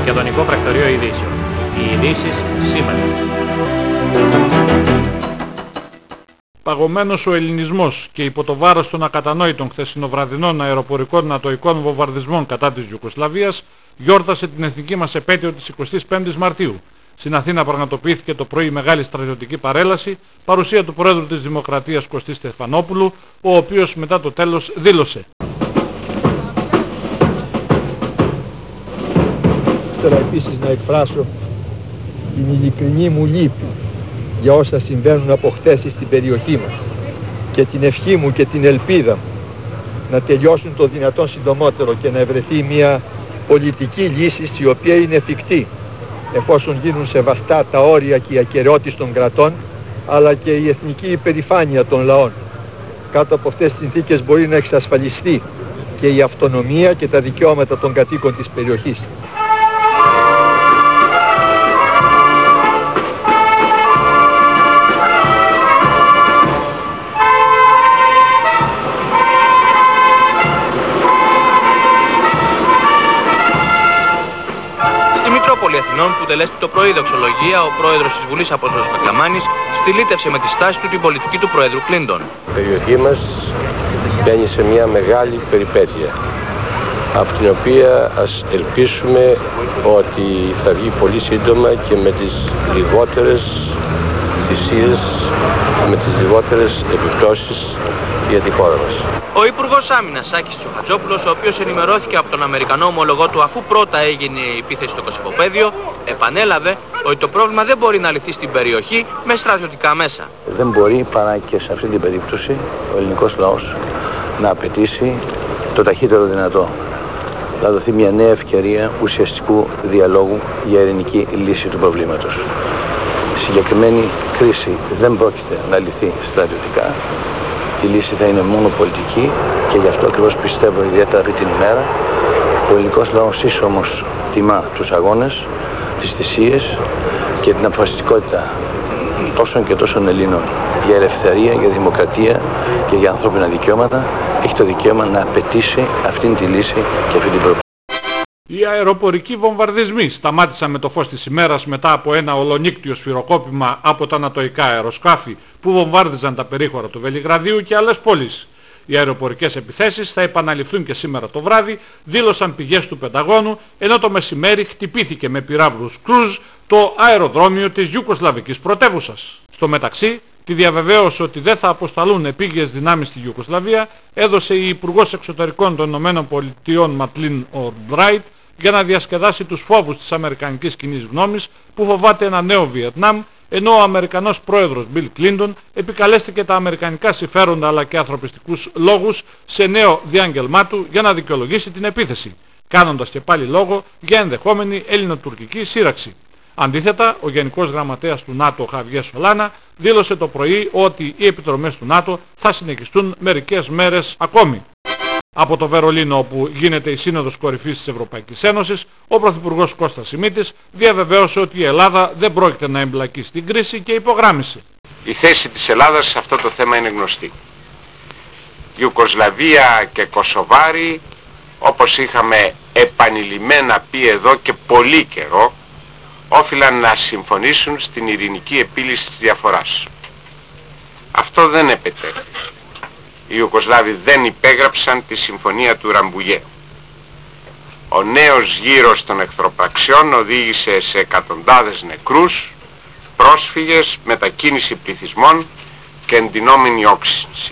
Μακεδονικό Πρακτορείο Ειδήσεων. Οι ειδήσεις σήμερα. Παγωμένος ο ελληνισμός και υπό το βάρος των ακατανόητων χθεσινοβραδινών αεροπορικών νατοικών βομβαρδισμών κατά της Ιουγκοσλαβίας, γιόρτασε την εθνική μας επέτειο της 25ης Μαρτίου. Στην Αθήνα πραγματοποιήθηκε το πρωί μεγάλη στρατιωτική παρέλαση, παρουσία του Πρόεδρου της Δημοκρατίας Κωστή Στεφανόπουλου, ο οποίος μετά το τέλος δήλωσε: Θέλω επίσης να εκφράσω την ειλικρινή μου λύπη για όσα συμβαίνουν από χτες στην περιοχή μας και την ευχή μου και την ελπίδα μου να τελειώσουν το δυνατόν συντομότερο και να ευρεθεί μια πολιτική λύση η οποία είναι εφικτή εφόσον γίνουν σεβαστά τα όρια και η ακεραιότητα των κρατών αλλά και η εθνική υπερηφάνεια των λαών. Κάτω από αυτές τις συνθήκες μπορεί να εξασφαλιστεί και η αυτονομία και τα δικαιώματα των κατοίκων της περιοχής. Αθηνών που τελέστη το πρωί δοξολογία, ο πρόεδρος της Βουλής Απόστολος Παγκλαμάνης στυλίτευσε με τη στάση του την πολιτική του πρόεδρου Κλίντον. Η περιοχή μας μπαίνει σε μια μεγάλη περιπέτεια, από την οποία ας ελπίσουμε ότι θα βγει πολύ σύντομα και με τις λιγότερες θυσίες, με τις λιγότερες επιπτώσεις για τη χώρα μας. Ο Υπουργός Άμυνας Άκης Τσοχατζόπουλος, ο οποίος ενημερώθηκε από τον Αμερικανό ομολογό του αφού πρώτα έγινε η επίθεση στο Κωσυφοπαίδιο, επανέλαβε ότι το πρόβλημα δεν μπορεί να λυθεί στην περιοχή με στρατιωτικά μέσα. Δεν μπορεί παρά και σε αυτή την περίπτωση ο ελληνικός λαός να απαιτήσει το ταχύτερο δυνατό. Να δοθεί μια νέα ευκαιρία ουσιαστικού διαλόγου για ειρηνική λύση του προβλήματος. Η συγκεκριμένη κρίση δεν πρόκειται να λυθεί στρατιωτικά. Η λύση θα είναι μόνο πολιτική και γι' αυτό ακριβώς πιστεύω ιδιαίτερα αυτή την ημέρα ο ελληνικός λαός ίσομος τιμά τους αγώνες, τις θυσίες και την αποφασιστικότητα τόσων και τόσων Ελλήνων για ελευθερία, για δημοκρατία και για ανθρώπινα δικαιώματα. Έχει το δικαίωμα να απαιτήσει αυτήν τη λύση και αυτή την προοπτική. Οι αεροπορικοί βομβαρδισμοί σταμάτησαν με το φως της ημέρας μετά από ένα ολονύκτιο σφυροκόπημα από τα νατοϊκά αεροσκάφη που βομβάρδιζαν τα περίχωρα του Βελιγραδίου και άλλες πόλεις. Οι αεροπορικές επιθέσεις θα επαναληφθούν και σήμερα το βράδυ, δήλωσαν πηγές του Πενταγώνου, ενώ το μεσημέρι χτυπήθηκε με πυράβλους κρούζ το αεροδρόμιο της Ιουγκοσλαβικής πρωτεύουσας. Στο μεταξύ, τη διαβεβαίωση ότι δεν θα αποσταλούν επίγειες δυνάμεις στη Ιουγκοσλαβία έδωσε η Υπουργός Εξωτερικών των ΗΠΑ Ματλίν Ολμπράιτ για να διασκεδάσει τους φόβους της αμερικανικής κοινής γνώμης που φοβάται ένα νέο Βιετνάμ, ενώ ο Αμερικανός πρόεδρος Μπιλ Κλίντον επικαλέστηκε τα αμερικανικά συμφέροντα αλλά και ανθρωπιστικούς λόγους σε νέο διάγγελμά του για να δικαιολογήσει την επίθεση, κάνοντας και πάλι λόγο για ενδεχόμενη ελληνοτουρκική σύραξη. Αντίθετα, ο Γενικός Γραμματέας του ΝΑΤΟ Χαβιέ Σολάνα δήλωσε το πρωί ότι οι επιτρομές του ΝΑΤΟ θα συνεχιστούν μερικές μέρες ακόμη. Από το Βερολίνο, όπου γίνεται η Σύνοδος Κορυφής της Ευρωπαϊκής Ένωσης, ο Πρωθυπουργός Κώστας Σιμίτης διαβεβαίωσε ότι η Ελλάδα δεν πρόκειται να εμπλακεί στην κρίση και υπογράμμισε: η θέση της Ελλάδας σε αυτό το θέμα είναι γνωστή. Ιουγκοσλαβία και Κωσοβάρη, όπως είχαμε επανειλημμένα πει εδώ και πολύ καιρό, όφυλαν να συμφωνήσουν στην ειρηνική επίλυση της διαφοράς. Αυτό δεν επετέχθη. Οι Ιουγκοσλάβοι δεν υπέγραψαν τη συμφωνία του Ραμπουγέ. Ο νέος γύρος των εχθροπραξιών οδήγησε σε εκατοντάδες νεκρούς, πρόσφυγες, μετακίνηση πληθυσμών και εντυνόμενη όξυνση.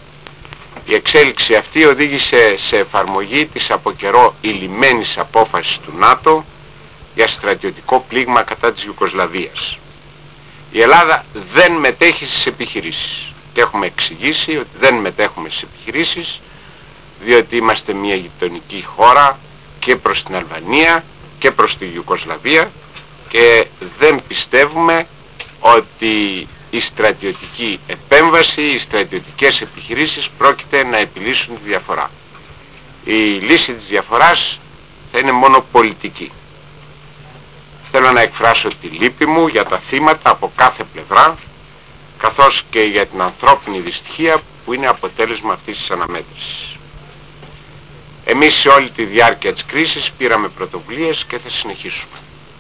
Η εξέλιξη αυτή οδήγησε σε εφαρμογή της από καιρό ηλυμένης απόφασης του ΝΑΤΟ για στρατιωτικό πλήγμα κατά της Ιουγκοσλαβίας. Η Ελλάδα δεν μετέχει στις επιχειρήσεις και έχουμε εξηγήσει ότι δεν μετέχουμε στις επιχειρήσεις διότι είμαστε μια γειτονική χώρα και προς την Αλβανία και προς τη Ιουγκοσλαβία και δεν πιστεύουμε ότι η στρατιωτική επέμβαση, οι στρατιωτικές επιχειρήσεις πρόκειται να επιλύσουν τη διαφορά. Η λύση της διαφοράς θα είναι μόνο πολιτική. Θέλω να εκφράσω τη λύπη μου για τα θύματα από κάθε πλευρά, καθώς και για την ανθρώπινη δυστυχία που είναι αποτέλεσμα αυτής της αναμέτρησης. Εμείς σε όλη τη διάρκεια της κρίσης πήραμε πρωτοβουλίες και θα συνεχίσουμε.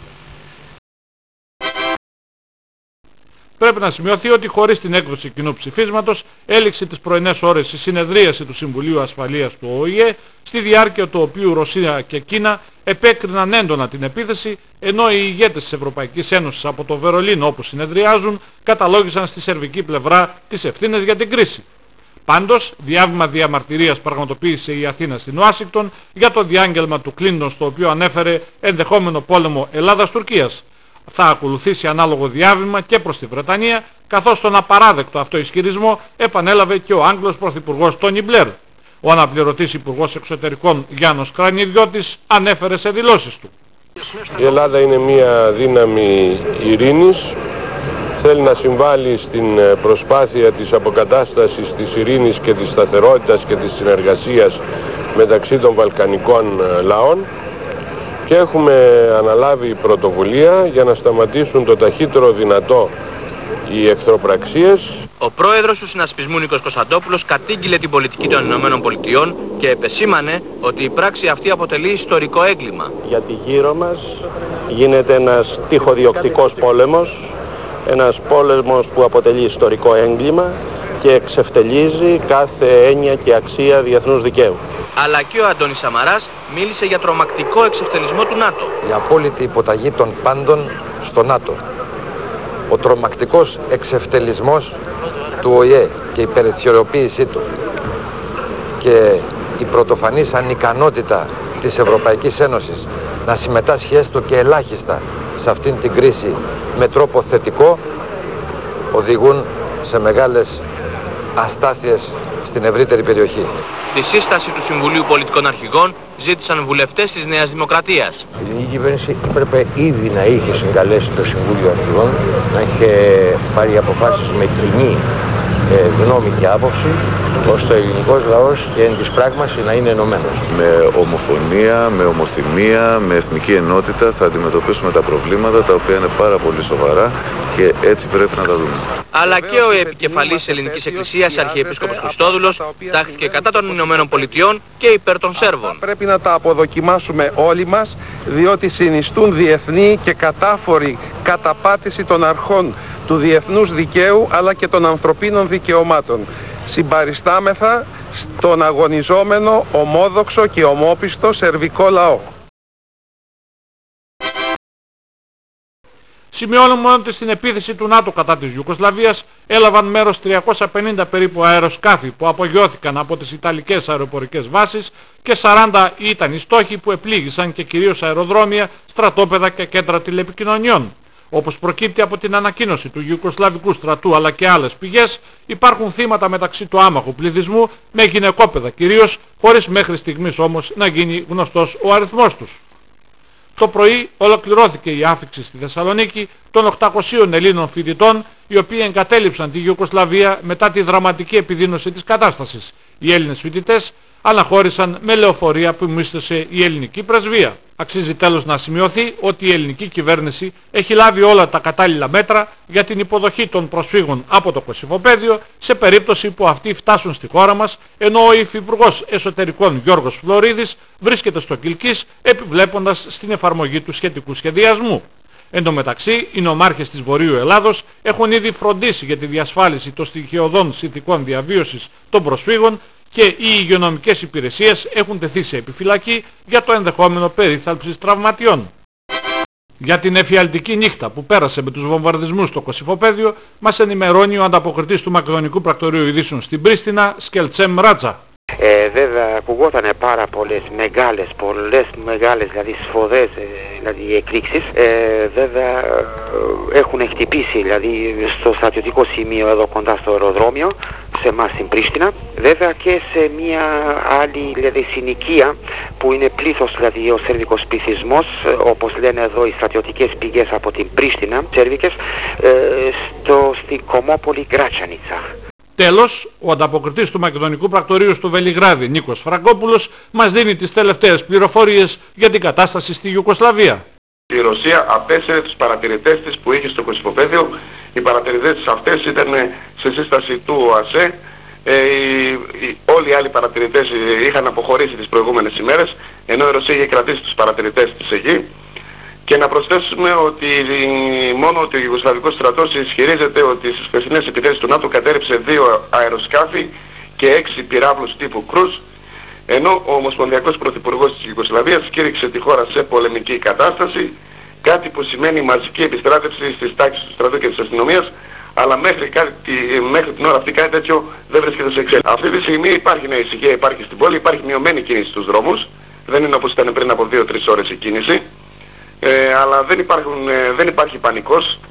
Πρέπει να σημειωθεί ότι χωρίς την έκδοση κοινού ψηφίσματος έληξε τις πρωινές ώρες η συνεδρίαση του Συμβουλίου Ασφαλείας του ΟΗΕ, στη διάρκεια του οποίου Ρωσία και Κίνα επέκριναν έντονα την επίθεση, ενώ οι ηγέτες της Ευρωπαϊκής Ένωσης από το Βερολίνο όπου συνεδριάζουν καταλόγησαν στη σερβική πλευρά τις ευθύνες για την κρίση. Πάντως, διάβημα διαμαρτυρίας πραγματοποίησε η Αθήνα στην Ουάσιγκτον για το διάγγελμα του Κλίντον, στο οποίο ανέφερε ενδεχόμενο πόλεμο Ελλάδας-Τουρκίας. Θα ακολουθήσει ανάλογο διάβημα και προς τη Βρετανία, καθώς τον απαράδεκτο αυτό ισχυρισμό επανέλαβε και ο Άγγλος Πρωθυπουργός Τόνι Μπλερ. Ο αναπληρωτής Υπουργός Εξωτερικών Γιάννος Κρανιδιώτης ανέφερε σε δηλώσεις του. Η Ελλάδα είναι μια δύναμη ειρήνης, θέλει να συμβάλλει στην προσπάθεια της αποκατάστασης της ειρήνης και της σταθερότητας και της συνεργασίας μεταξύ των βαλκανικών λαών και έχουμε αναλάβει πρωτοβουλία για να σταματήσουν το ταχύτερο δυνατό οι εχθροπραξίες. Ο πρόεδρος του συνασπισμού Νίκος Κωνσταντόπουλος κατήγγειλε την πολιτική των Ηνωμένων Πολιτειών και επεσήμανε ότι η πράξη αυτή αποτελεί ιστορικό έγκλημα. Γιατί γύρω μας γίνεται ένας τυχοδιοκτικός πόλεμος, ένας πόλεμος που αποτελεί ιστορικό έγκλημα και εξευτελίζει κάθε έννοια και αξία διεθνούς δικαίου. Αλλά και ο Αντώνης Σαμαράς μίλησε για τρομακτικό εξευτελισμό του ΝΑΤΟ. Η απόλυτη υποταγή των πάντων στο ΝΑΤΟ. Ο τρομακτικός εξευτελισμός του ΟΗΕ και η περιθωριοποίησή του και η πρωτοφανής ανικανότητα της Ευρωπαϊκής Ένωσης να συμμετάσχει έστω και ελάχιστα σε αυτήν την κρίση με τρόπο θετικό οδηγούν σε μεγάλες αστάθειες στην ευρύτερη περιοχή. Τη σύσταση του Συμβουλίου Πολιτικών Αρχηγών ζήτησαν βουλευτές της Νέας Δημοκρατίας. Η ελληνική κυβέρνηση έπρεπε ήδη να είχε συγκαλέσει το Συμβούλιο Αρχηγών, να είχε πάρει αποφάσεις με κοινή γνώμη και άποψη, ώστε ο ελληνικός λαός και εν της πράγμαση να είναι ενωμένος. Με ομοφωνία, με ομοθυμία, με εθνική ενότητα θα αντιμετωπίσουμε τα προβλήματα, τα οποία είναι πάρα πολύ σοβαρά και έτσι πρέπει να τα δούμε. Αλλά και ο επικεφαλής Ελληνικής Εκκλησίας, Αρχιεπίσκοπος Χριστόδουλος, τάχθηκε κατά των Ηνωμένων Πολιτειών και υπέρ των Σέρβων. Πρέπει να τα αποδοκιμάσουμε όλοι μας, διότι συνιστούν διεθνή και κατάφορη καταπάτηση των αρχών του διεθνούς δικαίου αλλά και των ανθρωπίνων δικαιωμάτων. Συμπαριστάμεθα στον αγωνιζόμενο, ομόδοξο και ομόπιστο σερβικό λαό. Σημειώνουμε ότι στην επίθεση του ΝΑΤΟ κατά της Ιουγκοσλαβίας έλαβαν μέρος 350 περίπου αεροσκάφη που απογειώθηκαν από τις Ιταλικές αεροπορικές βάσεις και 40 ήταν οι στόχοι που επλήγησαν και κυρίως αεροδρόμια, στρατόπεδα και κέντρα τηλεπικοινωνιών. Όπως προκύπτει από την ανακοίνωση του Ιουγκοσλαβικού στρατού αλλά και άλλες πηγές, υπάρχουν θύματα μεταξύ του άμαχου πληθυσμού με γυναικόπαιδα κυρίως, χωρίς μέχρι στιγμής όμως να γίνει γνωστός ο αριθμός τους. Το πρωί ολοκληρώθηκε η άφιξη στη Θεσσαλονίκη των 800 Ελλήνων φοιτητών, οι οποίοι εγκατέλειψαν τη Ιουγκοσλαβία μετά τη δραματική επιδείνωση της κατάστασης. Οι Έλληνες φοιτητές αναχώρησαν με λεωφορεία που μίσθωσε η ελληνική πρεσβεία. Αξίζει τέλος να σημειωθεί ότι η ελληνική κυβέρνηση έχει λάβει όλα τα κατάλληλα μέτρα για την υποδοχή των προσφύγων από το Κωσυφοπαίδιο σε περίπτωση που αυτοί φτάσουν στη χώρα μας, ενώ ο Υφυπουργός Εσωτερικών Γιώργος Φλωρίδης βρίσκεται στο Κιλκής επιβλέποντας στην εφαρμογή του σχετικού σχεδιασμού. Εν τω μεταξύ, οι νομάρχες της Βορείου Ελλάδος έχουν ήδη φροντίσει για τη διασφάλιση των στοιχειωδών συνθηκών διαβίωσης των προσφύγων και οι υγειονομικές υπηρεσίες έχουν τεθεί σε επιφυλακή για το ενδεχόμενο περίθαλψης τραυματιών. Για την εφιαλτική νύχτα που πέρασε με τους βομβαρδισμούς στο Κωσυφοπαίδιο, μας ενημερώνει ο ανταποκριτής του Μακεδονικού Πρακτορείου Ειδήσεων στην Πρίστινα, Σκελτσέμ Ράτσα. Βέβαια ακουγόταν πάρα πολλές μεγάλες δηλαδή σφοδρές δηλαδή εκρήξεις. Βέβαια έχουν χτυπήσει δηλαδή στο στρατιωτικό σημείο εδώ κοντά στο αεροδρόμιο, σε εμάς στην Πρίστινα. Βέβαια και σε μια άλλη δηλαδή συνοικία που είναι πλήθος δηλαδή ο σερβικός πληθυσμός, όπως λένε εδώ οι στρατιωτικές πηγές από την Πρίστινα, σερβικές, στην Κομόπολη Γκράτσανιτσα. Τέλος, ο ανταποκριτής του Μακεδονικού Πρακτορείου στο Βελιγράδι, Νίκος Φραγκόπουλος, μας δίνει τις τελευταίες πληροφορίες για την κατάσταση στη Ιουγκοσλαβία. Η Ρωσία απέσυρε τους παρατηρητές της που είχε στο Κωσυφοπαίδιο. Οι παρατηρητές αυτές ήταν σε σύσταση του ΟΑΣΕ. Οι όλοι οι άλλοι παρατηρητές είχαν αποχωρήσει τις προηγούμενες ημέρες, ενώ η Ρωσία είχε κρατήσει τους παρατηρητές της εκεί. Και να προσθέσουμε ότι μόνο ότι ο Ιουγκοσλαβικός στρατός ισχυρίζεται ότι στις χθεσινές επιθέσεις του ΝΑΤΟ κατέρριψε 2 αεροσκάφη και 6 πυράβλους τύπου Κρούς, ενώ ο Ομοσπονδιακός Πρωθυπουργός της Ιουγκοσλαβίας κήρυξε τη χώρα σε πολεμική κατάσταση, κάτι που σημαίνει μαζική επιστράτευση στις τάξεις του στρατού και της αστυνομίας, αλλά μέχρι την ώρα αυτή κάτι τέτοιο δεν βρίσκεται σε εξέλιξη. Αυτή τη στιγμή υπάρχει νέα ησυχία, υπάρχει στην πόλη, υπάρχει μειωμένη κίνηση στους δρόμους, δεν είναι όπως ήταν πριν από 2-3 ώρες η κίνηση, αλλά δεν υπάρχει πανικός.